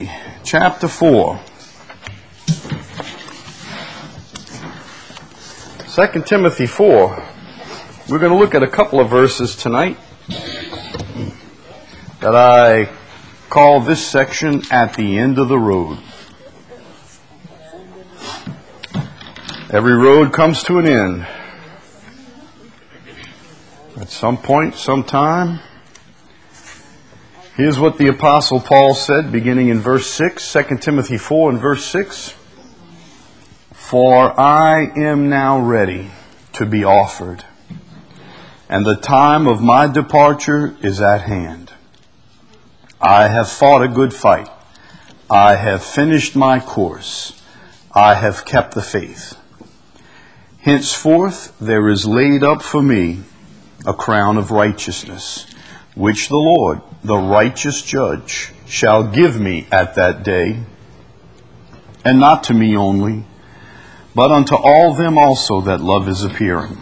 chapter 4. 2 Timothy 4. We're going to look at a couple of verses tonight that I call this section At the End of the Road. Every road comes to an end. At some point, sometime. Here's what the Apostle Paul said, beginning in verse 6, 2 Timothy 4 and verse 6. For I am now ready to be offered, and the time of my departure is at hand. I have fought a good fight. I have finished my course. I have kept the faith. Henceforth there is laid up for me a crown of righteousness, which the Lord, the righteous judge, shall give me at that day, and not to me only, but unto all them also that love his appearing.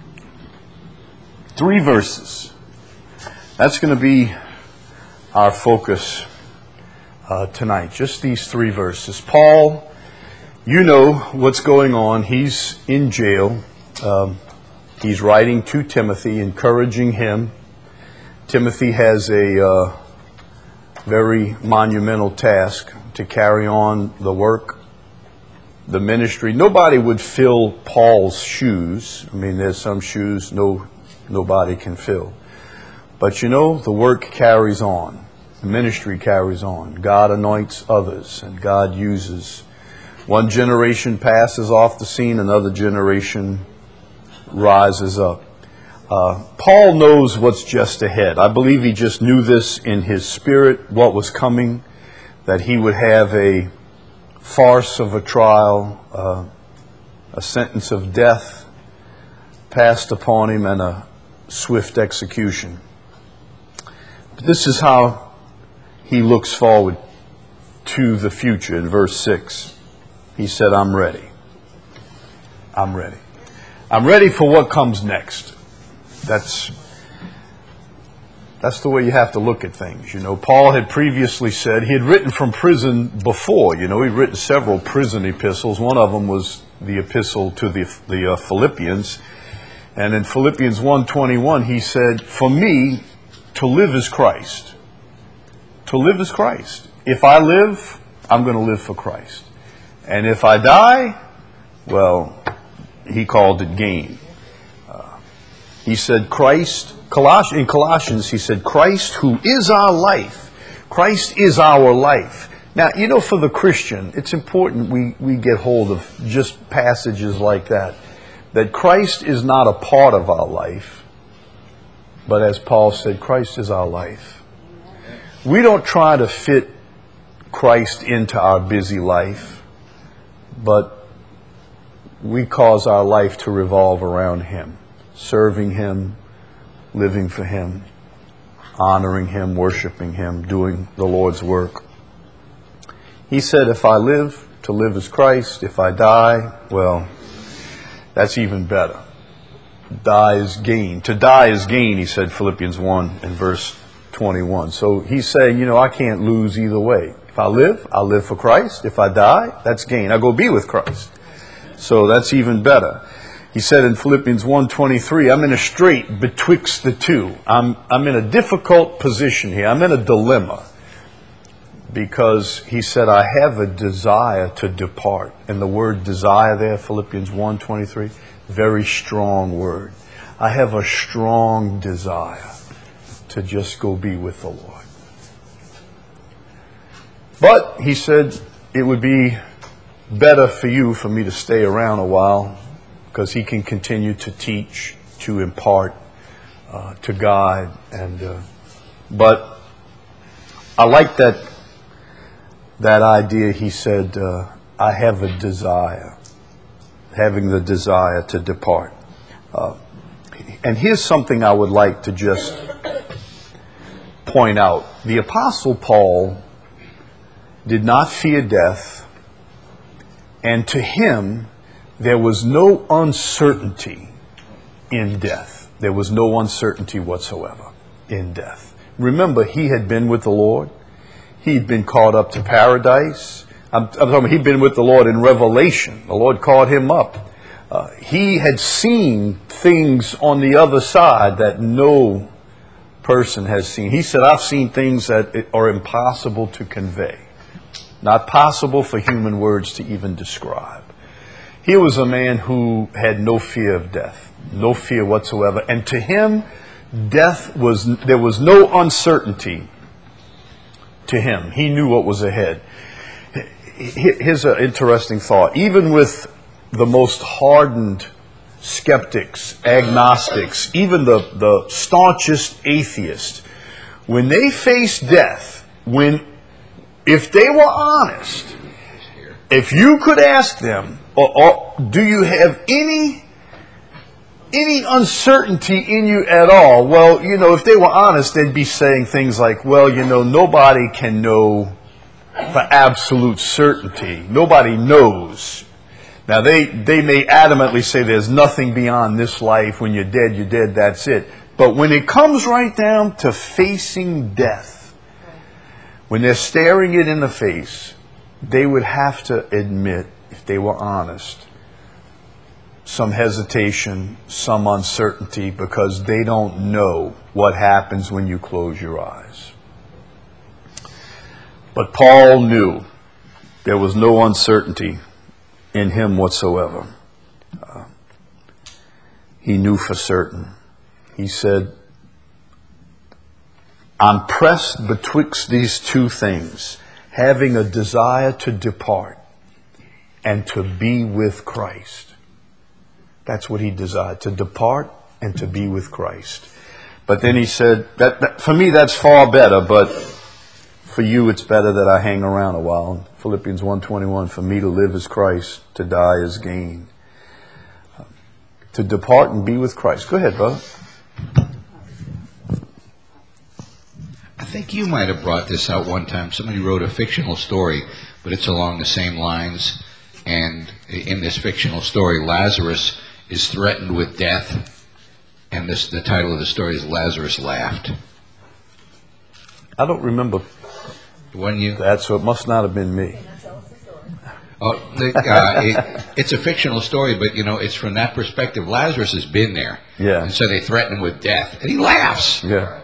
3 verses. That's going to be our focus tonight. Just these 3 verses. Paul, you know what's going on. He's in jail. He's writing to Timothy, encouraging him. Timothy has a very monumental task to carry on the work, the ministry. Nobody would fill Paul's shoes. I mean, there's some shoes nobody can fill. But you know, the work carries on. The ministry carries on. God anoints others, and God uses. One generation passes off the scene, another generation rises up. Paul knows what's just ahead. I believe he just knew this in his spirit, what was coming, that he would have a farce of a trial, a sentence of death passed upon him, and a swift execution. But this is how he looks forward to the future. In verse 6, he said, I'm ready. I'm ready. I'm ready for what comes next. That's the way you have to look at things. You know, Paul had previously said, he had written from prison before. You know, he'd written several prison epistles. One of them was the epistle to the Philippians. And in Philippians 1:21, he said, for me, to live is Christ. To live is Christ. If I live, I'm going to live for Christ. And if I die, well, he called it gain. He said Christ, in Colossians, he said, Christ who is our life. Christ is our life. Now, you know, for the Christian, it's important we get hold of just passages like that Christ is not a part of our life, but as Paul said, Christ is our life. We don't try to fit Christ into our busy life, but we cause our life to revolve around Him. Serving Him, living for Him, honoring Him, worshiping Him, doing the Lord's work. He said, if I live, to live is Christ. If I die, well, that's even better. Die is gain. To die is gain, he said, Philippians 1 and verse 21. So he's saying, you know, I can't lose either way. If I live, I'll live for Christ. If I die, that's gain. I go be with Christ. So that's even better. He said in Philippians 1:23, I'm in a strait betwixt the two. I'm in a difficult position here. I'm in a dilemma. Because he said, I have a desire to depart. And the word desire there, Philippians 1:23, very strong word. I have a strong desire to just go be with the Lord. But he said, it would be better for me to stay around a while, because he can continue to teach, to impart, to guide. But I like that idea. He said, I have a desire, having the desire to depart. And here's something I would like to just point out. The Apostle Paul did not fear death, and to him, there was no uncertainty in death. There was no uncertainty whatsoever in death. Remember, he had been with the Lord. He'd been caught up to paradise. I'm talking about he'd been with the Lord in Revelation. The Lord called him up. He had seen things on the other side that no person has seen. He said, I've seen things that are impossible to convey. Not possible for human words to even describe. He was a man who had no fear of death, no fear whatsoever. And to him, there was no uncertainty to him. He knew what was ahead. Here's an interesting thought. Even with the most hardened skeptics, agnostics, even the staunchest atheists, when they face death, if they were honest, if you could ask them, do you have any uncertainty in you at all? Well, if they were honest, they'd be saying things like, well, nobody can know for absolute certainty. Nobody knows. Now, they may adamantly say there's nothing beyond this life. When you're dead, that's it. But when it comes right down to facing death, when they're staring it in the face, they would have to admit, if they were honest, some hesitation, some uncertainty, because they don't know what happens when you close your eyes. But Paul knew there was no uncertainty in him whatsoever. He knew for certain. He said, I'm pressed betwixt these two things, having a desire to depart and to be with Christ. That's what he desired, to depart and to be with Christ. But then he said, that for me that's far better, but for you it's better that I hang around a while. Philippians 1:21, for me to live is Christ, to die is gain. To depart and be with Christ. Go ahead, brother. I think you might have brought this out one time. Somebody wrote a fictional story, but it's along the same lines. And in this fictional story, Lazarus is threatened with death. And the title of the story is Lazarus Laughed. I don't remember that, so it must not have been me. Oh, it's a fictional story, but it's from that perspective. Lazarus has been there. Yeah. And so they threaten him with death. And he laughs. Yeah.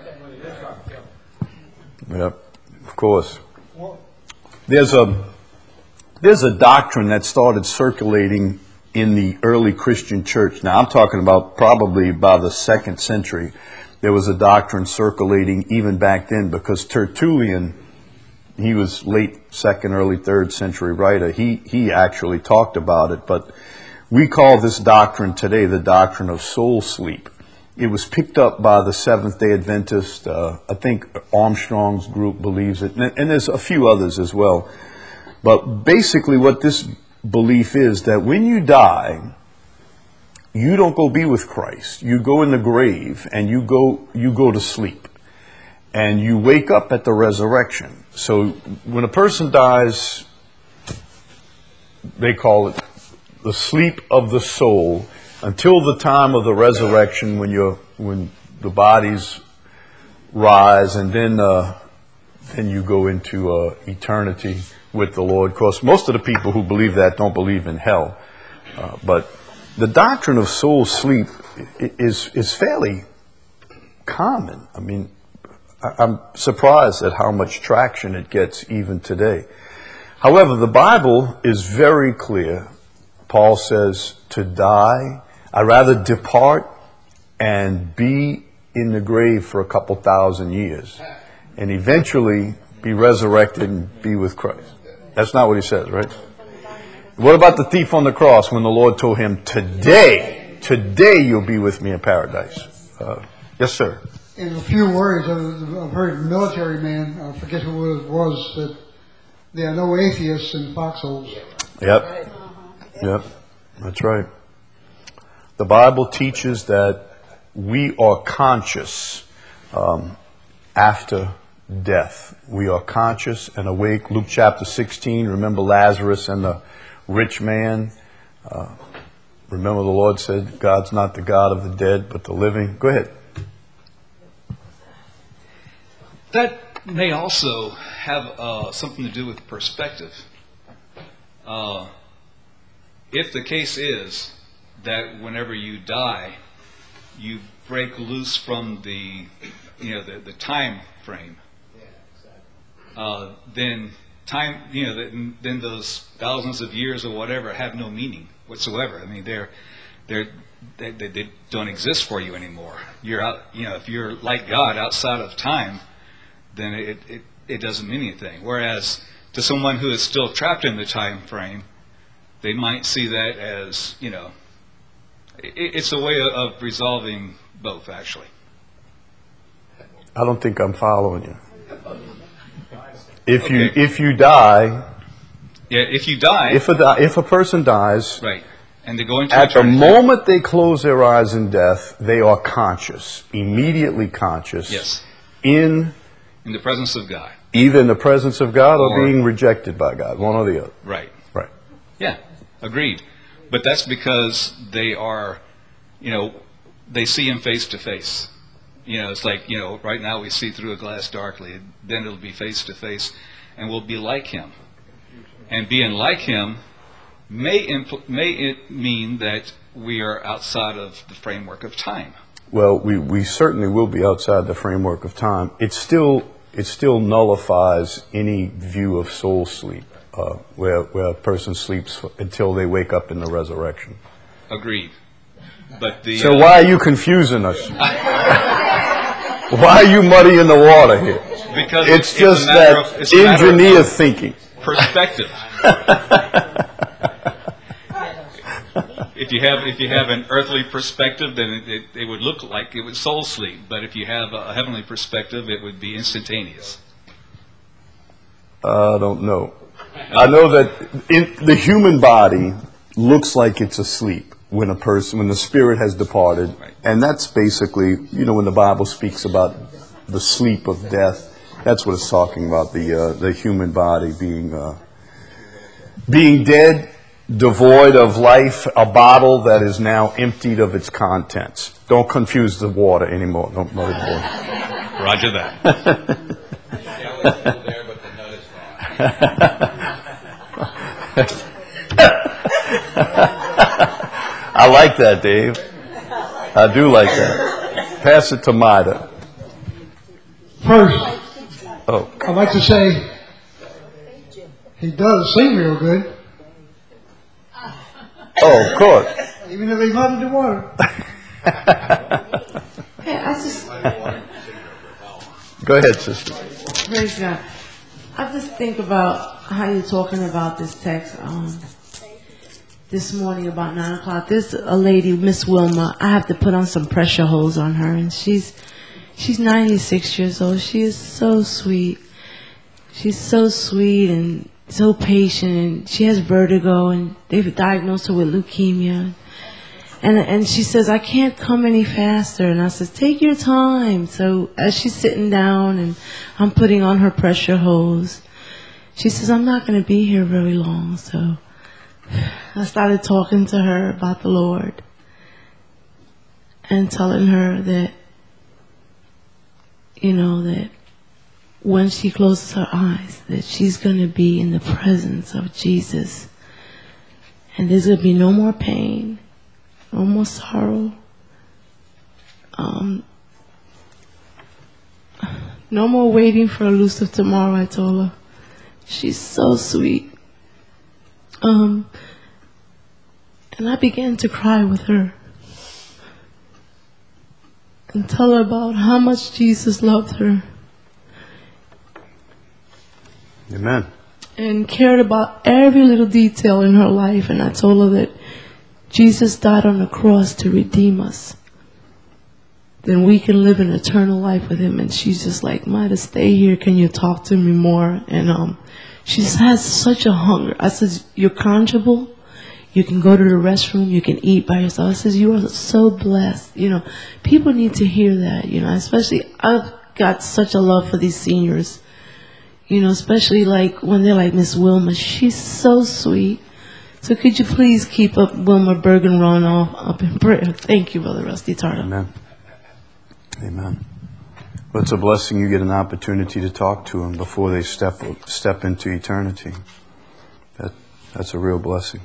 Yep, of course. There's a doctrine that started circulating in the early Christian church. Now, I'm talking about probably by the 2nd century. There was a doctrine circulating even back then, because Tertullian, he was late 2nd, early 3rd century writer. He actually talked about it, but we call this doctrine today the doctrine of soul sleep. It was picked up by the Seventh-day Adventist. I think Armstrong's group believes it, and there's a few others as well. But basically what this belief is, that when you die, you don't go be with Christ. You go in the grave and you go to sleep. And you wake up at the resurrection. So when a person dies, they call it the sleep of the soul, until the time of the resurrection, when the bodies rise, and then you go into eternity with the Lord. Of course, most of the people who believe that don't believe in hell. But the doctrine of soul sleep is fairly common. I mean, I'm surprised at how much traction it gets even today. However, the Bible is very clear. Paul says, to die, I'd rather depart and be in the grave for a couple thousand years and eventually be resurrected and be with Christ. That's not what he says, right? What about the thief on the cross when the Lord told him, today you'll be with me in paradise? Yes, sir. In a few words, I've heard a military man, I forget who it was, that there are no atheists in foxholes. Yep. That's right. The Bible teaches that we are conscious after death. We are conscious and awake. Luke chapter 16, remember Lazarus and the rich man. Remember the Lord said, God's not the God of the dead, but the living. Go ahead. may also have something to do with perspective. If the case is that whenever you die, you break loose from the time frame, then time, then those thousands of years or whatever have no meaning whatsoever. I mean, they don't exist for you anymore. You're out. If you're like God outside of time, then it doesn't mean anything. Whereas to someone who is still trapped in the time frame, they might see that as, it's a way of resolving both, actually. I don't think I'm following you. If you die, yeah, if you die, if a person dies, right, and they go into at the eternity, moment they close their eyes in death, they are conscious, immediately conscious, yes, in the presence of God, either in the presence of God or Or- being rejected by God, one or the other. right. Right. Yeah, agreed. But that's because they are, they see him face to face. It's like, right now we see through a glass darkly. Then it'll be face to face, and we'll be like him. And being like him may it mean that we are outside of the framework of time. Well, we certainly will be outside the framework of time. It still nullifies any view of soul sleep, where a person sleeps until they wake up in the resurrection. Agreed. But So why are you confusing us? Why are you muddying the water here? Because It's a just matter that of- it's a matter of engineer thinking. perspective. If you have an earthly perspective, then it would look like it was soul sleep. But if you have a heavenly perspective, it would be instantaneous. I don't know. I know that the human body looks like it's asleep when the spirit has departed, Right. and that's basically, when the Bible speaks about the sleep of death, that's what it's talking about, the human body being dead, devoid of life, a bottle that is now emptied of its contents. Don't confuse the water anymore. Don't muddy the water. Roger that. Jelly's still there, but the nut is gone. I like that, Dave. I do like that. Pass it to Mida. First, Oh, I'd like to say he does sing real good, of course. even if he's not in the water. Hey, I just Go ahead, sister. praise God. I just think about how you're talking about this text this morning about 9:00. There's a lady, Miss Wilma. I have to put on some pressure hose on her, and she's 96 years old. She is so sweet. She's so sweet and so patient. And she has vertigo, and they've diagnosed her with leukemia. And she says, I can't come any faster. And I says, take your time. So as she's sitting down and I'm putting on her pressure hose, she says, I'm not going to be here very long. So I started talking to her about the Lord and telling her that, that when she closes her eyes, that she's going to be in the presence of Jesus. And there's going to be no more pain. No more sorrow. No more waiting for a elusive tomorrow, I told her. She's so sweet. And I began to cry with her. And tell her about how much Jesus loved her. Amen. And cared about every little detail in her life. And I told her that Jesus died on the cross to redeem us. Then we can live an eternal life with him. And she's just like, Mida, stay here. Can you talk to me more? And she just has such a hunger. I said, you're conjugal. You can go to the restroom. You can eat by yourself. I said, you are so blessed. People need to hear that. Especially I've got such a love for these seniors. Especially like when they're like Miss Wilma. She's so sweet. So could you please keep up Wilma Bergenron up in prayer? Thank you, Brother Rusty Tarter. Amen. Amen. Well, But it's a blessing you get an opportunity to talk to them before they step into eternity. That's a real blessing.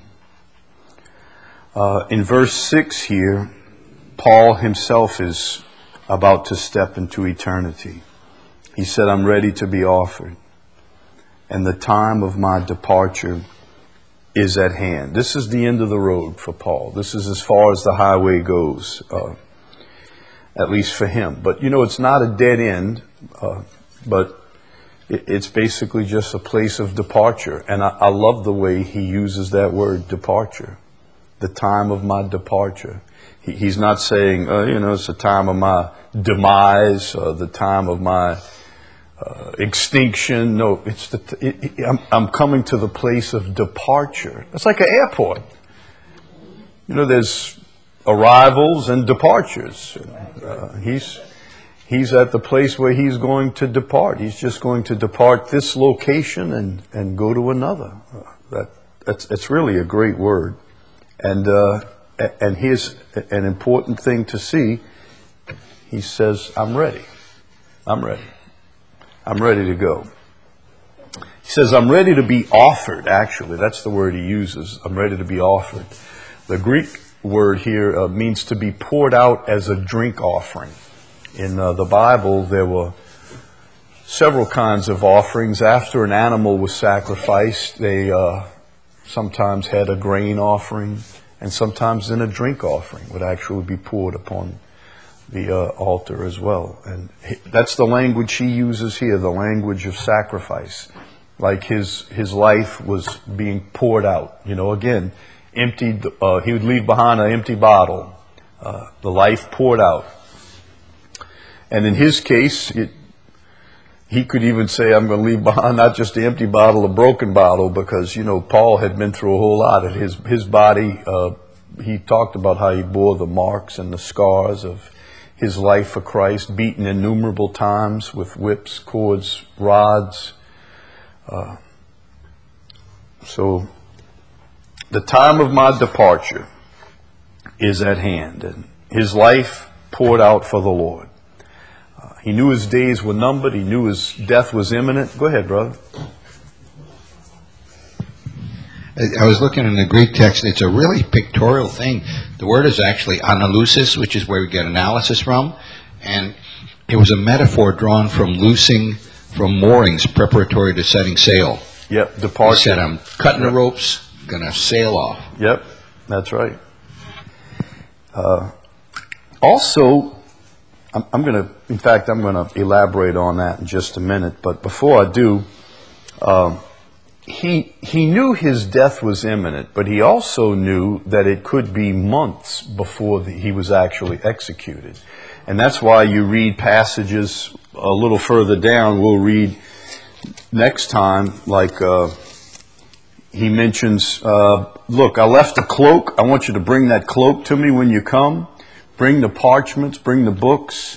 In verse 6 here, Paul himself is about to step into eternity. He said, I'm ready to be offered, and the time of my departure is at hand. This is the end of the road for Paul. This is as far as the highway goes, at least for him. But, it's not a dead end, but it's basically just a place of departure. And I love the way he uses that word, departure. The time of my departure. He's not saying, it's the time of my demise, the time of my extinction. No, I'm coming to the place of departure. It's like an airport. There's arrivals and departures. He's at the place where he's going to depart. He's just going to depart this location and go to another. It's really a great word. And here's an important thing to see. He says, I'm ready. I'm ready. I'm ready to go. He says, I'm ready to be offered, actually. That's the word he uses. I'm ready to be offered. The Greek word here means to be poured out as a drink offering. In the Bible, there were several kinds of offerings. After an animal was sacrificed, they sometimes had a grain offering, and sometimes then a drink offering would actually be poured upon the altar as well. And that's the language he uses here, the language of sacrifice. Like his life was being poured out. Again, emptied. He would leave behind an empty bottle. The life poured out. And in his case, he could even say, I'm going to leave behind not just the empty bottle, a broken bottle, because, Paul had been through a whole lot. At his body, he talked about how he bore the marks and the scars of his life for Christ, beaten innumerable times with whips, cords, rods. So the time of my departure is at hand, and his life poured out for the Lord. He knew his days were numbered. He knew his death was imminent. Go ahead, brother. I was looking in the Greek text. It's a really pictorial thing. The word is actually analusis, which is where we get analysis from. And it was a metaphor drawn from loosing from moorings preparatory to setting sail. Yep, departure. He said, I'm cutting the ropes, going to sail off. Yep, that's right. Also, I'm going to elaborate on that in just a minute. But before I do, he knew his death was imminent, but he also knew that it could be months before he was actually executed. And that's why you read passages a little further down. We'll read next time, like he mentions, look, I left a cloak. I want you to bring that cloak to me when you come. Bring the parchments, bring the books.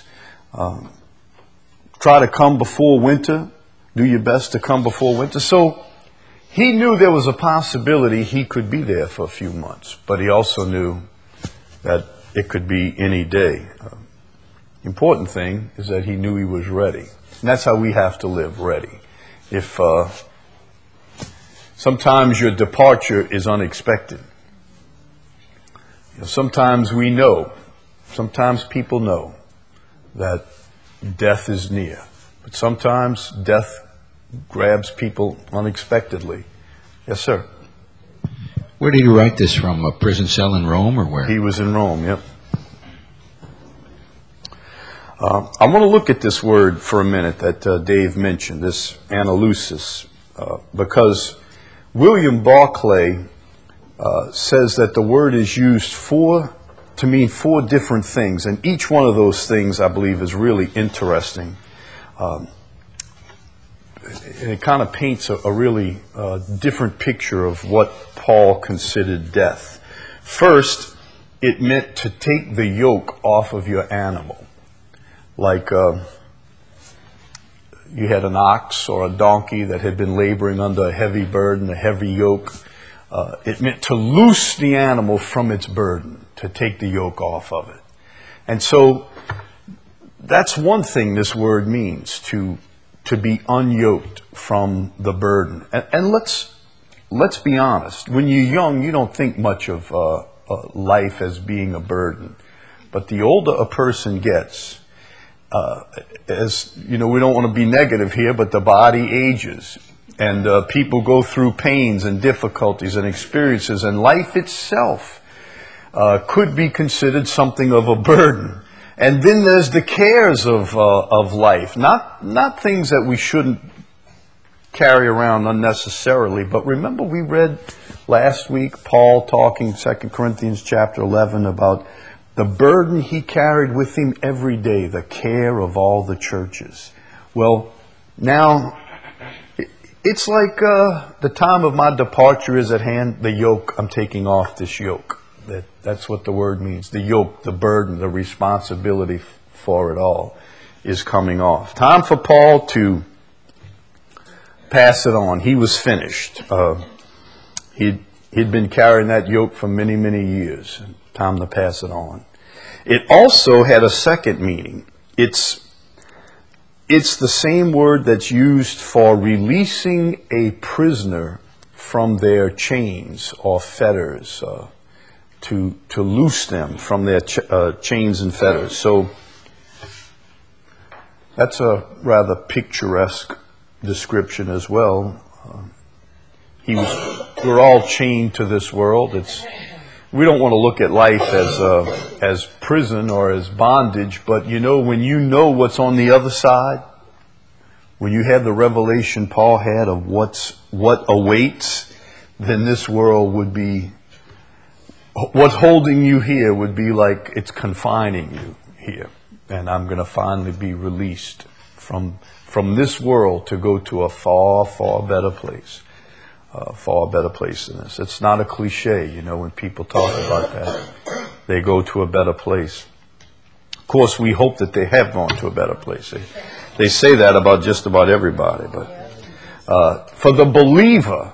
Try to come before winter. Do your best to come before winter. So he knew there was a possibility he could be there for a few months, but he also knew that it could be any day. Important thing is that he knew he was ready. And that's how we have to live, ready. If sometimes your departure is unexpected. Sometimes we know, sometimes people know that death is near. But sometimes death grabs people unexpectedly. Yes, sir. Where did you write this from? A prison cell in Rome or where? He was in Rome, yep. I want to look at this word for a minute that Dave mentioned, this analusis, because William Barclay says that the word is used to mean four different things, and each one of those things, I believe, is really interesting. And it kind of paints a really different picture of what Paul considered death. First, it meant to take the yoke off of your animal. Like you had an ox or a donkey that had been laboring under a heavy burden, a heavy yoke. It meant to loose the animal from its burden, to take the yoke off of it. And so that's one thing this word means, to be unyoked from the burden. And let's be honest. When you're young, you don't think much of life as being a burden. But the older a person gets, as you know, we don't want to be negative here, but the body ages, and people go through pains and difficulties and experiences, and life itself could be considered something of a burden. And then there's the cares of life, not things that we shouldn't carry around unnecessarily. But remember, we read last week Paul talking 2 Corinthians chapter 11 about the burden he carried with him every day, the care of all the churches. Well, now it's like the time of my departure is at hand. The yoke, I'm taking off this yoke. That's what the word means. The yoke, the burden, the responsibility for it all is coming off. Time for Paul to pass it on. He was finished. He'd been carrying that yoke for many, many years. Time to pass it on. It also had a second meaning. It's the same word that's used for releasing a prisoner from their chains or fetters, to loose them from their chains and fetters. So that's a rather picturesque description as well. We're all chained to this world. We don't want to look at life as prison or as bondage, but when you know what's on the other side, when you have the revelation Paul had of what awaits, then this world would be, what's holding you here would be like it's confining you here. And I'm going to finally be released from this world to go to a far, far better place. Far better place than this. It's not a cliche, when people talk about that. They go to a better place. Of course, we hope that they have gone to a better place. They say that about just about everybody. But for the believer,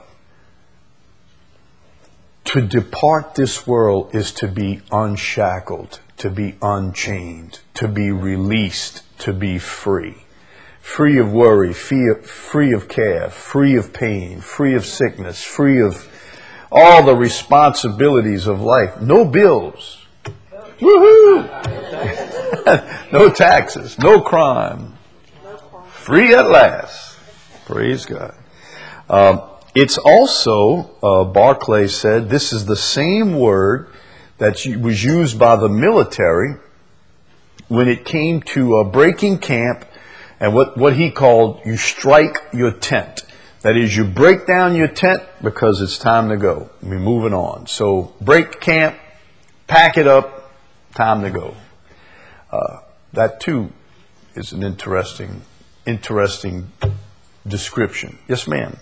to depart this world is to be unshackled, to be unchained, to be released, to be free. Free of worry, free of care, free of pain, free of sickness, free of all the responsibilities of life. No bills. Woohoo! No taxes, no crime. Free at last. Praise God. It's also, Barclay said, this is the same word that was used by the military when it came to breaking camp. And what he called, you strike your tent. That is, you break down your tent because it's time to go. We're moving on. So break camp, pack it up, time to go. That too is an interesting description. Yes, ma'am.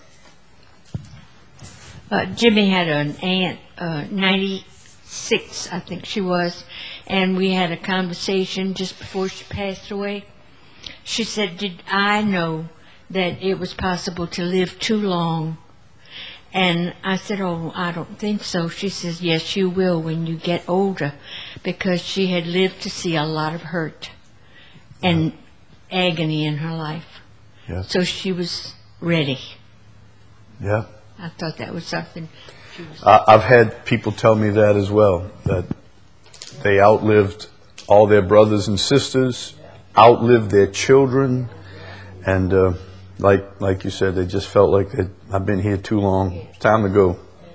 Jimmy had an aunt, 96, I think she was, and we had a conversation just before she passed away. She said, did I know that it was possible to live too long? And I said, oh, I don't think so. She says, yes, you will when you get older, because she had lived to see a lot of hurt and agony in her life. Yeah. So she was ready. Yeah. I thought that was something. I've had people tell me that as well, that they outlived all their brothers and sisters, outlived their children, and like you said, they just felt like I've been here too long. It's time to go.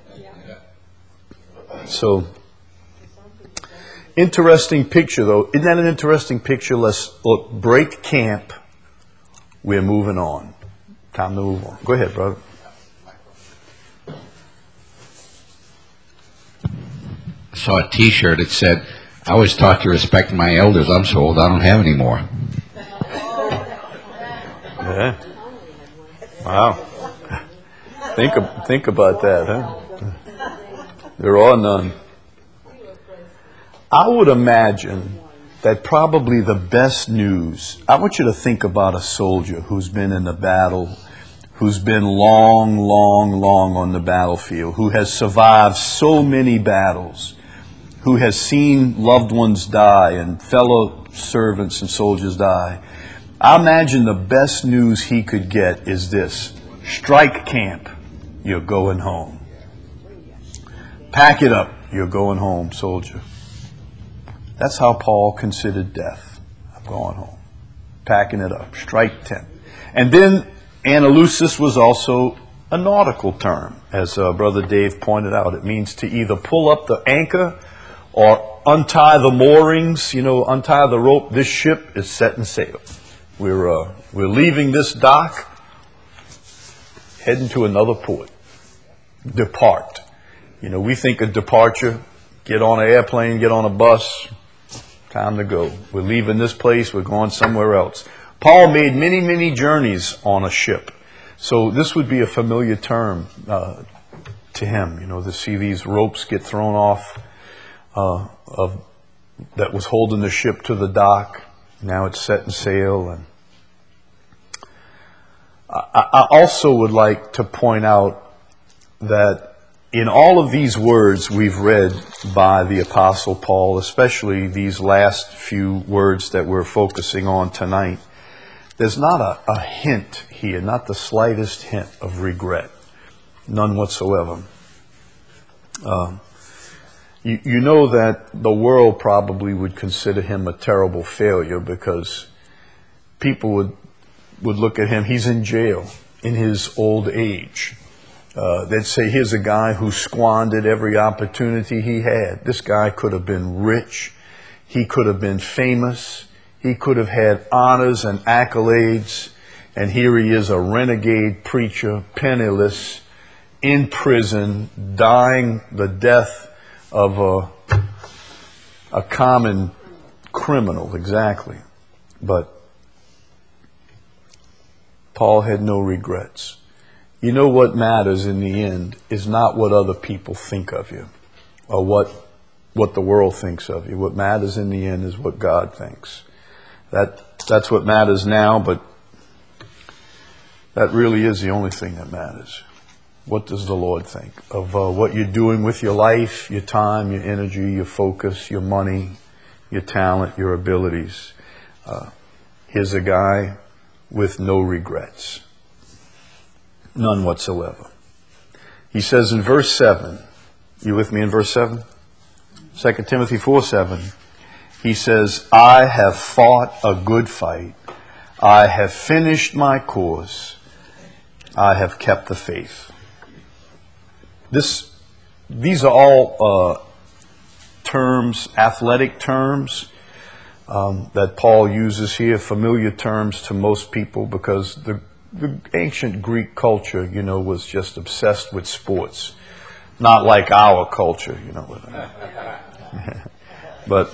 So, interesting picture though. Isn't that an interesting picture? Let's look, break camp. We're moving on. Time to move on. Go ahead, brother. I saw a T-shirt that said, I always taught you to respect my elders. I'm so old I don't have any more. Yeah. Wow. Think about that, huh? There are none. I would imagine that probably the best news, I want you to think about a soldier who's been in the battle, who's been long on the battlefield, who has survived so many battles, who has seen loved ones die and fellow servants and soldiers die. I imagine the best news he could get is this: strike camp, you're going home. Pack it up, you're going home, soldier. That's how Paul considered death. I'm going home. Packing it up, strike tent. And then analusis was also a nautical term, as Brother Dave pointed out. It means to either pull up the anchor or untie the moorings, untie the rope. This ship is setting sail. We're leaving this dock, heading to another port. Depart. We think of departure, get on an airplane, get on a bus, time to go. We're leaving this place, we're going somewhere else. Paul made many, many journeys on a ship. So this would be a familiar term to him, to see these ropes get thrown off that was holding the ship to the dock. Now it's setting sail. And I also would like to point out that in all of these words we've read by the Apostle Paul, especially these last few words that we're focusing on tonight, there's not a hint here, not the slightest hint of regret. None whatsoever. You know that the world probably would consider him a terrible failure because people would look at him. He's in jail in his old age. They'd say, here's a guy who squandered every opportunity he had. This guy could have been rich. He could have been famous. He could have had honors and accolades. And here he is, a renegade preacher, penniless, in prison, dying the death of a common criminal, exactly. But Paul had no regrets. You know what matters in the end is not what other people think of you or what the world thinks of you. What matters in the end is what God thinks. That's what matters now, but that really is the only thing that matters. What does the Lord think of what you're doing with your life, your time, your energy, your focus, your money, your talent, your abilities? Here's a guy with no regrets. None whatsoever. He says in verse 7, you with me in verse 7? 2 Timothy 4:7. He says, I have fought a good fight. I have finished my course. I have kept the faith. These are all terms, athletic terms, that Paul uses here, familiar terms to most people because the ancient Greek culture, was just obsessed with sports. Not like our culture, But,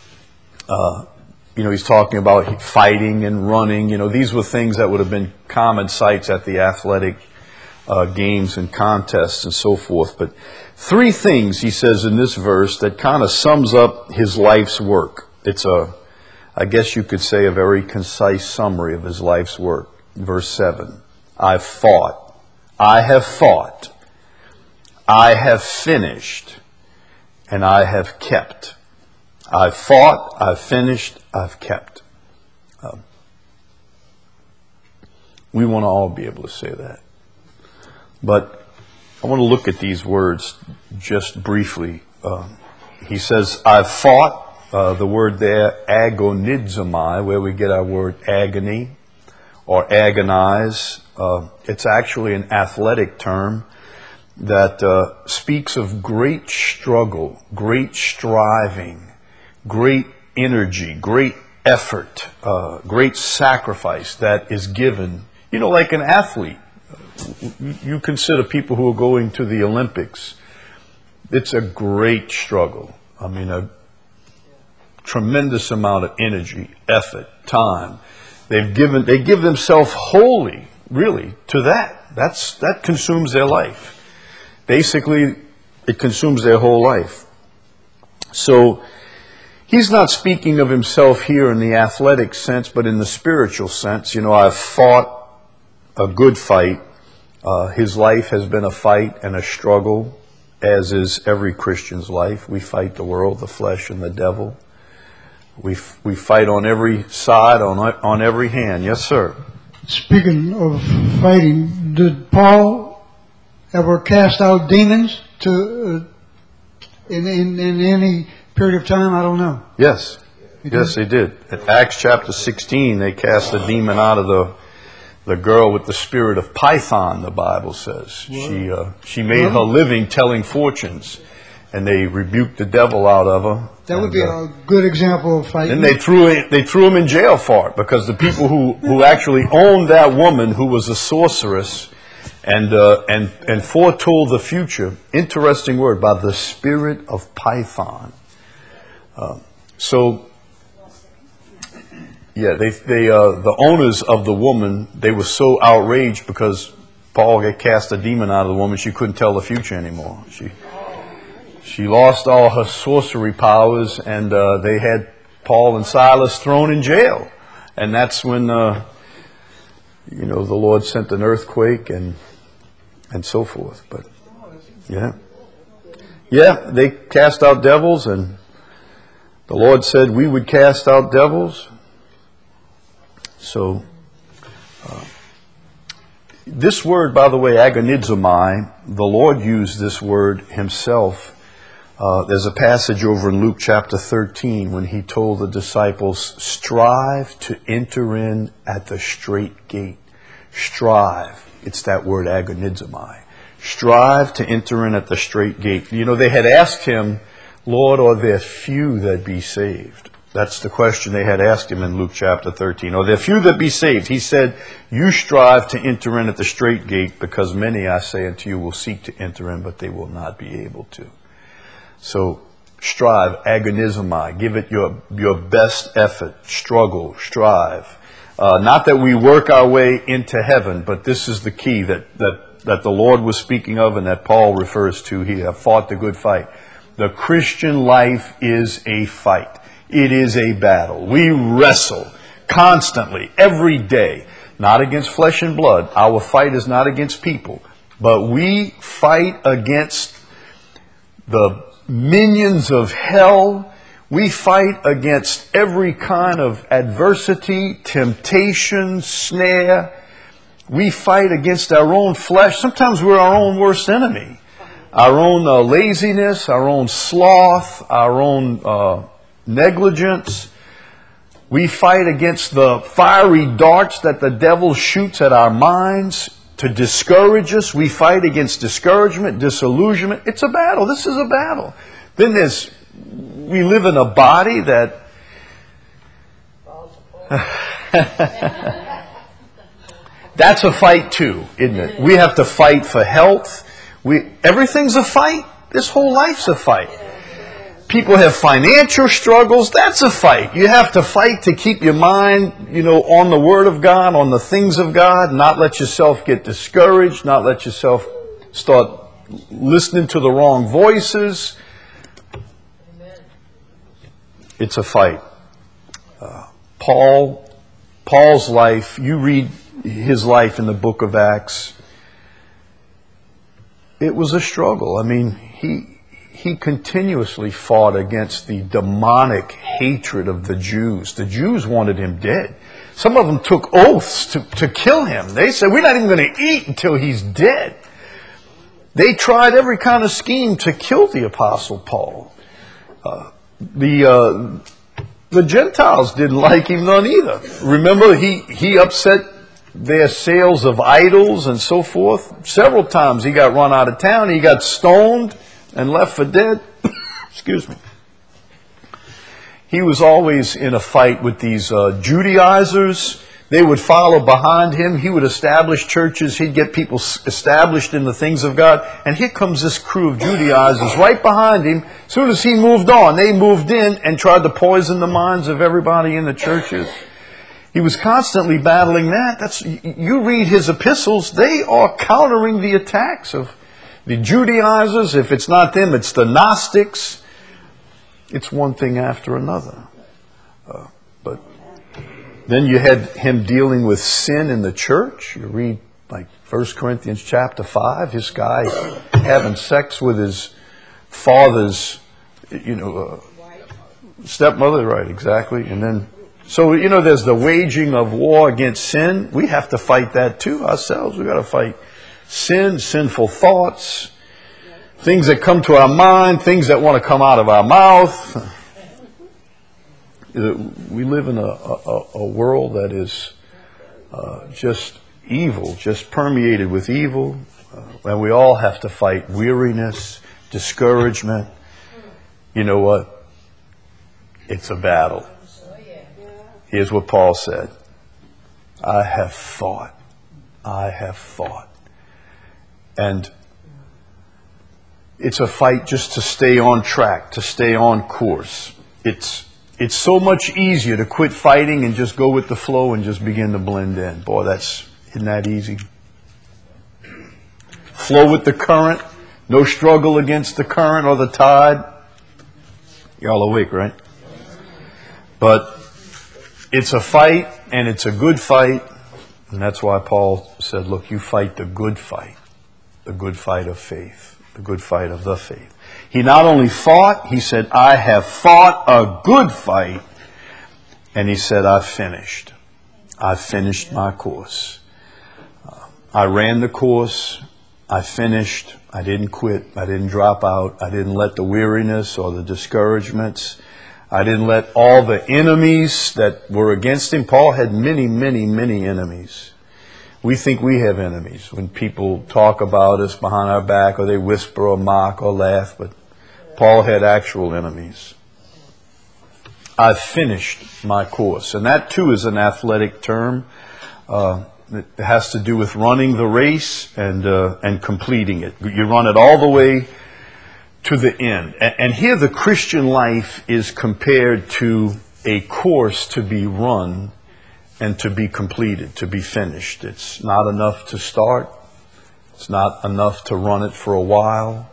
he's talking about fighting and running. These were things that would have been common sights at the athletic games and contests and so forth. But three things, he says in this verse, that kind of sums up his life's work. It's I guess you could say, a very concise summary of his life's work. Verse 7, I have fought, I have finished, and I have kept. I've fought, I've finished, I've kept. We want to all be able to say that. But I want to look at these words just briefly. He says, I've fought, the word there, agonizomai, where we get our word agony or agonize. It's actually an athletic term that speaks of great struggle, great striving, great energy, great effort, great sacrifice that is given. Like an athlete. You consider people who are going to the Olympics. It's a great struggle. A tremendous amount of energy, effort, time. They give themselves wholly, really, to that. That consumes their life. Basically, it consumes their whole life. So, he's not speaking of himself here in the athletic sense, but in the spiritual sense. I've fought a good fight. His life has been a fight and a struggle, as is every Christian's life. We fight the world, the flesh, and the devil. We fight on every side, on every hand. Yes, sir. Speaking of fighting, did Paul ever cast out demons in any period of time? I don't know. Yes. Yes, they did. At Acts chapter 16, they cast a demon out of the girl with the spirit of Python, the Bible says. She made her living telling fortunes, and they rebuked the devil out of her. That would be a good example of fighting. And they threw him in jail for it, because the people who actually owned that woman, who was a sorceress and foretold the future, interesting word, by the spirit of Python. The owners of the woman, they were so outraged because Paul had cast a demon out of the woman, she couldn't tell the future anymore. She lost all her sorcery powers, and they had Paul and Silas thrown in jail. And that's when, the Lord sent an earthquake and so forth. But, they cast out devils, and the Lord said we would cast out devils. So, this word, by the way, agonizomai, the Lord used this word himself. There's a passage over in Luke chapter 13 when he told the disciples, strive to enter in at the straight gate. Strive. It's that word agonizomai. Strive to enter in at the straight gate. They had asked him, Lord, are there few that be saved? That's the question they had asked him in Luke chapter 13. Are there few that be saved? He said, you strive to enter in at the straight gate, because many, I say unto you, will seek to enter in, but they will not be able to. So, strive, agonizomai, give it your best effort, struggle, strive. Not that we work our way into heaven, but this is the key that the Lord was speaking of and that Paul refers to here. Fought the good fight. The Christian life is a fight. It is a battle. We wrestle constantly, every day, not against flesh and blood. Our fight is not against people, but we fight against the minions of hell. We fight against every kind of adversity, temptation, snare. We fight against our own flesh. Sometimes we're our own worst enemy. Our own laziness, our own sloth, our own negligence. We fight against the fiery darts that the devil shoots at our minds to discourage us. We fight against discouragement, disillusionment. It's a battle. This is a battle. Then we live in a body that that's a fight too, isn't it? We have to fight for health. Everything's a fight. This whole life's a fight. People have financial struggles. That's a fight. You have to fight to keep your mind, on the Word of God, on the things of God, not let yourself get discouraged, not let yourself start listening to the wrong voices. It's a fight. Paul's life, you read his life in the book of Acts, it was a struggle. I mean, he continuously fought against the demonic hatred of the Jews. The Jews wanted him dead. Some of them took oaths to kill him. They said, we're not even going to eat until he's dead. They tried every kind of scheme to kill the Apostle Paul. The Gentiles didn't like him none either. Remember, he upset their sales of idols and so forth. Several times he got run out of town. He got stoned and left for dead. Excuse me. He was always in a fight with these Judaizers. They would follow behind him. He would establish churches. He'd get people established in the things of God. And here comes this crew of Judaizers right behind him. As soon as he moved on, they moved in and tried to poison the minds of everybody in the churches. He was constantly battling that. You read his epistles, they are countering the attacks of the Judaizers. If it's not them, it's the Gnostics. It's one thing after another. But then you had him dealing with sin in the church. You read like 1 Corinthians chapter 5. This guy having sex with his father's, Stepmother, right, exactly. And then, so, there's the waging of war against sin. We have to fight that too ourselves. We got to fight sin, sinful thoughts, things that come to our mind, things that want to come out of our mouth. We live in a world that is just evil, just permeated with evil. And we all have to fight weariness, discouragement. You know what? It's a battle. Here's what Paul said. I have fought. I have fought. And it's a fight just to stay on track, to stay on course. It's so much easier to quit fighting and just go with the flow and just begin to blend in. Boy, isn't that easy? Flow with the current, no struggle against the current or the tide. Y'all awake, right? But it's a fight, and it's a good fight, and that's why Paul said, look, you fight the good fight of faith, the good fight of the faith. He not only fought, he said, I have fought a good fight, and he said, I've finished my course. I ran the course, I finished, I didn't quit, I didn't drop out, I didn't let the weariness or the discouragements, I didn't let all the enemies that were against him. Paul had many, many, many enemies. We think we have enemies when people talk about us behind our back, or they whisper or mock or laugh, but Paul had actual enemies. I've finished my course. And that too is an athletic term. It has to do with running the race and completing it. You run it all the way to the end. And here the Christian life is compared to a course to be run and to be completed, to be finished. It's not enough to start. It's not enough to run it for a while.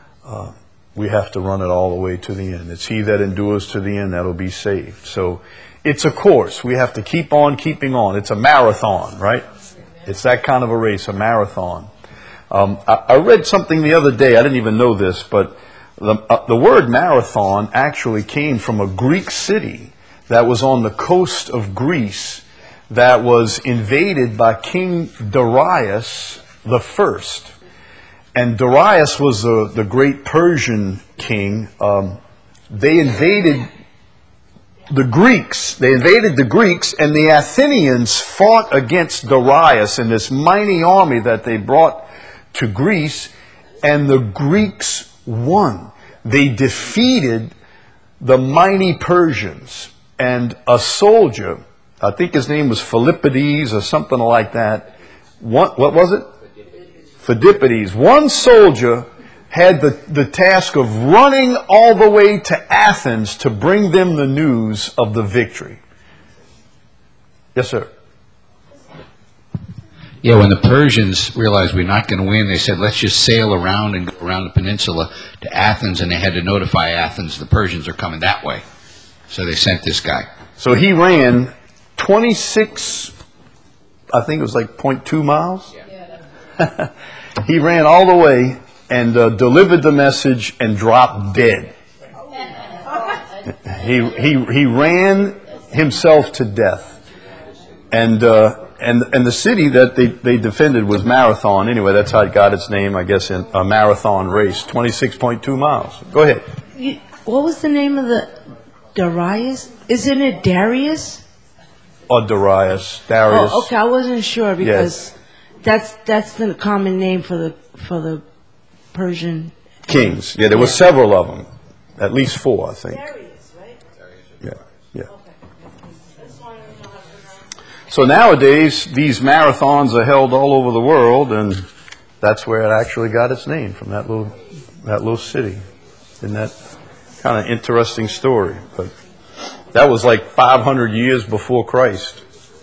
We have to run it all the way to the end. It's he that endures to the end that'll be saved. So it's a course. We have to keep on keeping on. It's a marathon, right? It's that kind of a race, a marathon. I read something the other day. I didn't even know this, but the word marathon actually came from a Greek city that was on the coast of Greece that was invaded by King Darius the First. And Darius was the great Persian king. They invaded the Greeks. They invaded the Greeks, and the Athenians fought against Darius in this mighty army that they brought to Greece, and the Greeks won. They defeated the mighty Persians, and a soldier, I think his name was Philippides or something like that. What was it? Phidippides. One soldier had the task of running all the way to Athens to bring them the news of the victory. Yes, sir. Yeah, when the Persians realized we're not going to win, they said, let's just sail around and go around the peninsula to Athens, and they had to notify Athens the Persians are coming that way. So they sent this guy. So he ran 26, I think it was like 0.2 miles. Yeah. He ran all the way and delivered the message and dropped dead. He ran himself to death. And the city that they defended was Marathon. Anyway, that's how it got its name, I guess, in a marathon race, 26.2 miles. Go ahead. What was the name of the Darius? Isn't it Darius? Or Darius. Oh, okay. I wasn't sure because yes. that's the common name for the Persian kings. Yeah, there were several of them, at least 4, I think. Darius, right? Yeah. So nowadays, these marathons are held all over the world, and that's where it actually got its name, from that little city. Isn't that kind of interesting story? But that was like 500 years before Christ.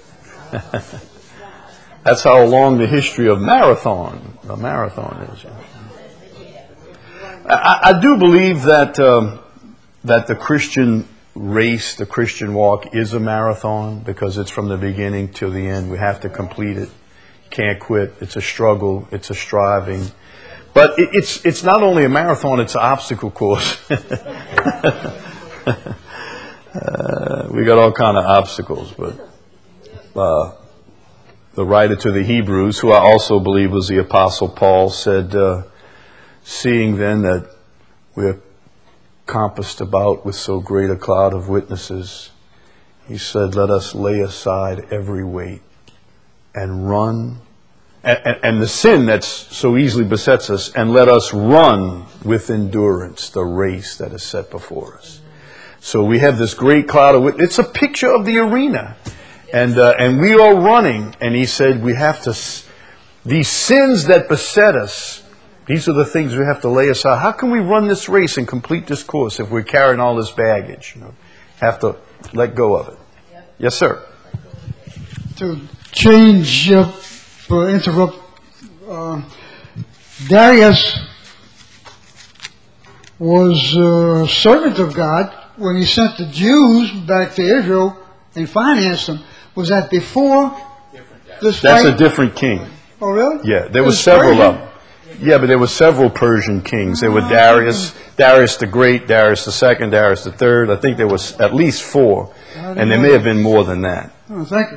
That's how long the history of the marathon is. I do believe that the Christian race, the Christian walk, is a marathon because it's from the beginning till the end. We have to complete it. Can't quit. It's a struggle. It's a striving. But it's not only a marathon, it's an obstacle course. We got all kind of obstacles, but the writer to the Hebrews, who I also believe was the Apostle Paul, said, seeing then that we're compassed about with so great a cloud of witnesses, he said, let us lay aside every weight and run, and the sin that so easily besets us, and let us run with endurance the race that is set before us. So we have this great cloud of witnesses. It's a picture of the arena. And we are running, and he said we have to, these sins that beset us, these are the things we have to lay aside. How can we run this race and complete this course if we're carrying all this baggage? You know, have to let go of it. Yes, sir. To change up, interrupt, Darius was a servant of God when he sent the Jews back to Israel and financed them. Was that before this fight? That's a different king. Oh, really? Yeah, there were several of them. Yeah, but there were several Persian kings. There were Darius the Great, Darius the Second, Darius the Third. I think there was at least 4, and there may have been more than that. Oh, thank you.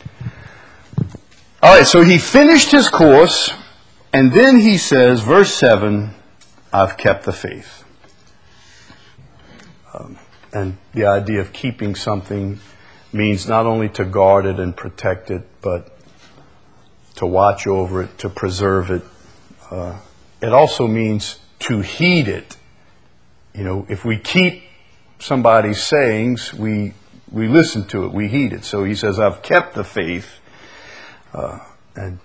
All right, so he finished his course, and then he says, verse 7, I've kept the faith. And the idea of keeping something means not only to guard it and protect it, but to watch over it, to preserve it. It also means to heed it. You know, if we keep somebody's sayings, we listen to it, we heed it. So he says, I've kept the faith. And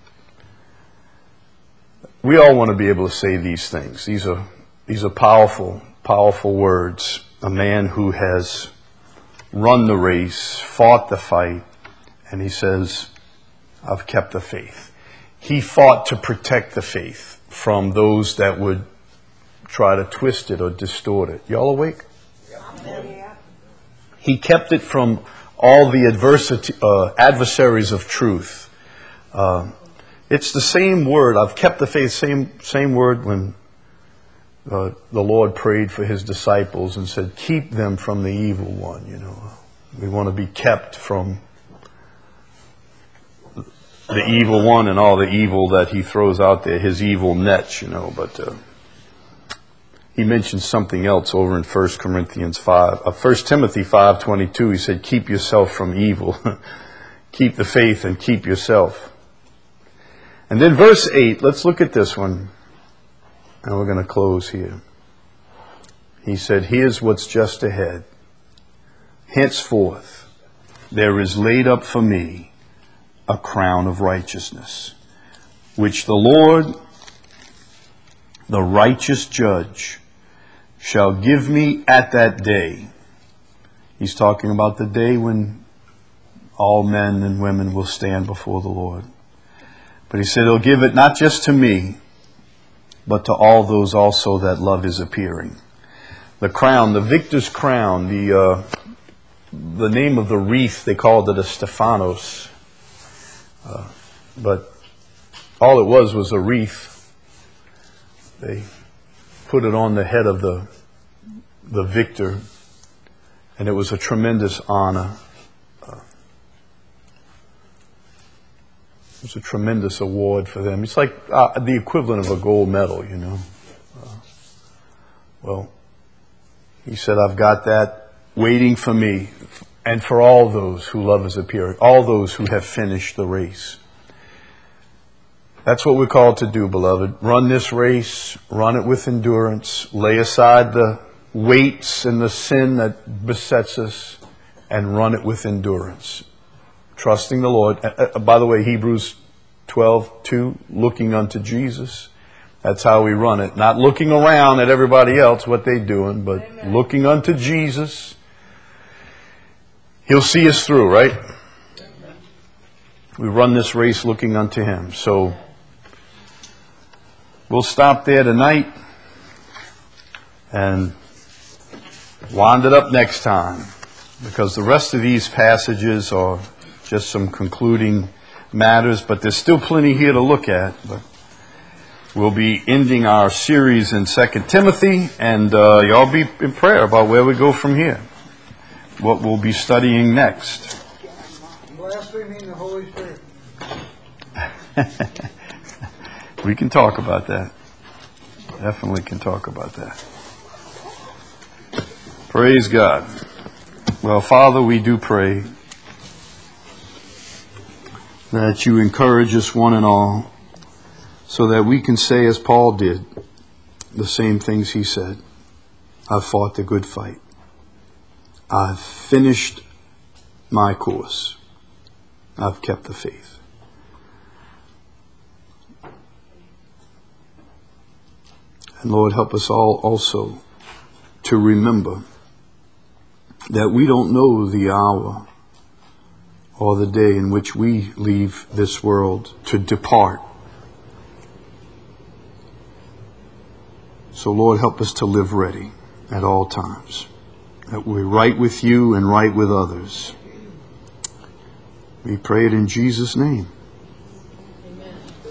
we all want to be able to say these things. These are powerful, powerful words. A man who has run the race, fought the fight, and he says, I've kept the faith. He fought to protect the faith from those that would try to twist it or distort it. Y'all awake? Yeah. He kept it from all the adversaries of truth. It's the same word. I've kept the faith, same word when the Lord prayed for his disciples and said, keep them from the evil one, you know. We want to be kept from the evil one and all the evil that he throws out there, his evil nets, you know. But he mentioned something else over in 1 Timothy 5:22. He said, keep yourself from evil. Keep the faith and keep yourself. And then verse 8, let's look at this one. And we're going to close here. He said, here's what's just ahead. Henceforth, there is laid up for me a crown of righteousness, which the Lord, the righteous judge, shall give me at that day. He's talking about the day when all men and women will stand before the Lord. But he said he'll give it not just to me, but to all those also that love his appearing. The crown, the victor's crown, the name of the wreath, they called it a Stephanos. But all it was a wreath. They put it on the head of the victor, and it was a tremendous honor. It was a tremendous award for them. It's like the equivalent of a gold medal, you know. Well, he said, I've got that waiting for me and for all those who love his appearing, all those who have finished the race. That's what we're called to do, beloved. Run this race, run it with endurance, lay aside the weights and the sin that besets us, and run it with endurance. Trusting the Lord. By the way, Hebrews 12:2, looking unto Jesus. That's how we run it. Not looking around at everybody else, what they're doing, but looking unto Jesus. He'll see us through, right? We run this race looking unto him. So we'll stop there tonight and wind it up next time, because the rest of these passages are just some concluding matters, but there's still plenty here to look at. But we'll be ending our series in 2 Timothy, and y'all be in prayer about where we go from here. what we'll be studying next. Blaspheming the Holy Spirit. We can talk about that. Definitely can talk about that. Praise God. Well, Father, we do pray that you encourage us one and all so that we can say, as Paul did, the same things he said. I've fought the good fight. I've finished my course. I've kept the faith. And Lord, help us all also to remember that we don't know the hour or the day in which we leave this world to depart. So Lord, help us to live ready at all times, that we're right with you and right with others. We pray it in Jesus' name.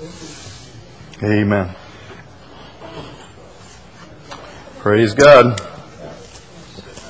Amen. Praise God.